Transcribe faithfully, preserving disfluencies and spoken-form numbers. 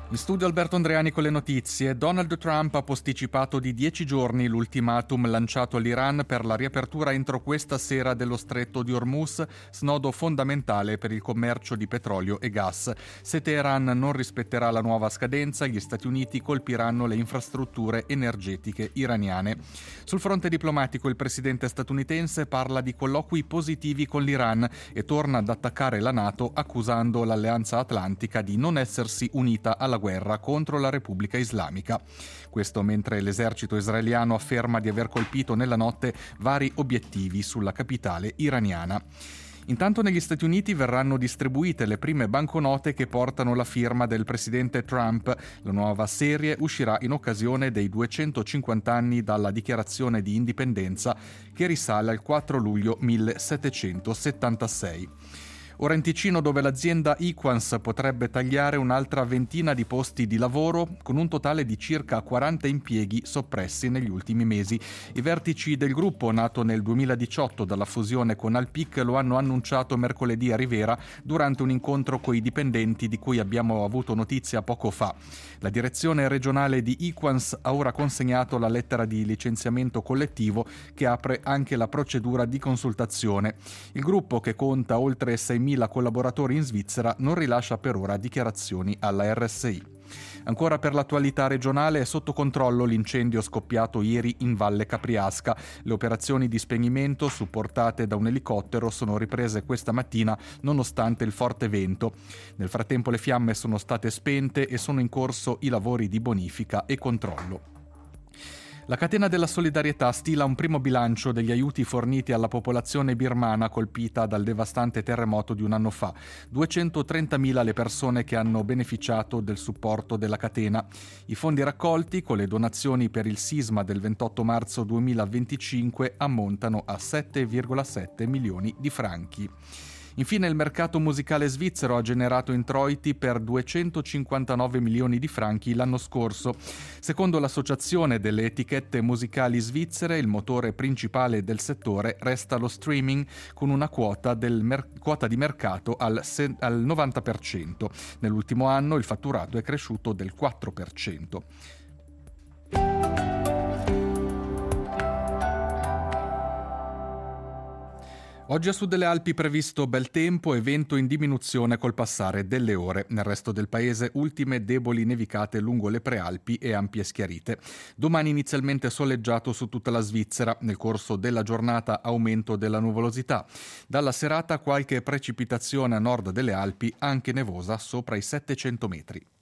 In studio Alberto Andreani con le notizie. Donald Trump ha posticipato di dieci giorni l'ultimatum lanciato all'Iran per la riapertura entro questa sera dello stretto di Hormuz, snodo fondamentale per il commercio di petrolio e gas. Se Teheran non rispetterà la nuova scadenza, gli Stati Uniti colpiranno le infrastrutture energetiche iraniane. Sul fronte diplomatico il presidente statunitense parla di colloqui positivi con l'Iran e torna ad attaccare la NATO accusando l'Alleanza Atlantica di non essersi unita alla guerra contro la Repubblica Islamica. Questo mentre l'esercito israeliano afferma di aver colpito nella notte vari obiettivi sulla capitale iraniana. Intanto negli Stati Uniti verranno distribuite le prime banconote che portano la firma del presidente Trump. La nuova serie uscirà in occasione dei duecentocinquanta anni dalla dichiarazione di indipendenza che risale al quattro luglio millesettecentosettantasei. Ora in Ticino, dove l'azienda Equans potrebbe tagliare un'altra ventina di posti di lavoro, con un totale di circa quaranta impieghi soppressi negli ultimi mesi. I vertici del gruppo, nato nel duemiladiciotto dalla fusione con Alpic, lo hanno annunciato mercoledì a Rivera durante un incontro coi dipendenti di cui abbiamo avuto notizia poco fa. La direzione regionale di Equans ha ora consegnato la lettera di licenziamento collettivo che apre anche la procedura di consultazione. Il gruppo, che conta oltre seimila collaboratori in Svizzera, non rilascia per ora dichiarazioni alla R S I. Ancora per l'attualità regionale, è sotto controllo l'incendio scoppiato ieri in Valle Capriasca. Le operazioni di spegnimento, supportate da un elicottero, sono riprese questa mattina nonostante il forte vento. Nel frattempo le fiamme sono state spente e sono in corso i lavori di bonifica e controllo. La catena della solidarietà stila un primo bilancio degli aiuti forniti alla popolazione birmana colpita dal devastante terremoto di un anno fa. duecentotrentamila le persone che hanno beneficiato del supporto della catena. I fondi raccolti con le donazioni per il sisma del ventotto marzo duemilaventicinque ammontano a sette virgola sette milioni di franchi. Infine il mercato musicale svizzero ha generato introiti per duecentocinquantanove milioni di franchi l'anno scorso. Secondo l'Associazione delle etichette musicali svizzere, il motore principale del settore resta lo streaming, con una quota, del mer- quota di mercato al, se- al novanta per cento. Nell'ultimo anno il fatturato è cresciuto del quattro per cento. Oggi a sud delle Alpi previsto bel tempo e vento in diminuzione col passare delle ore. Nel resto del paese ultime deboli nevicate lungo le prealpi e ampie schiarite. Domani inizialmente soleggiato su tutta la Svizzera. Nel corso della giornata aumento della nuvolosità. Dalla serata qualche precipitazione a nord delle Alpi, anche nevosa sopra i settecento metri.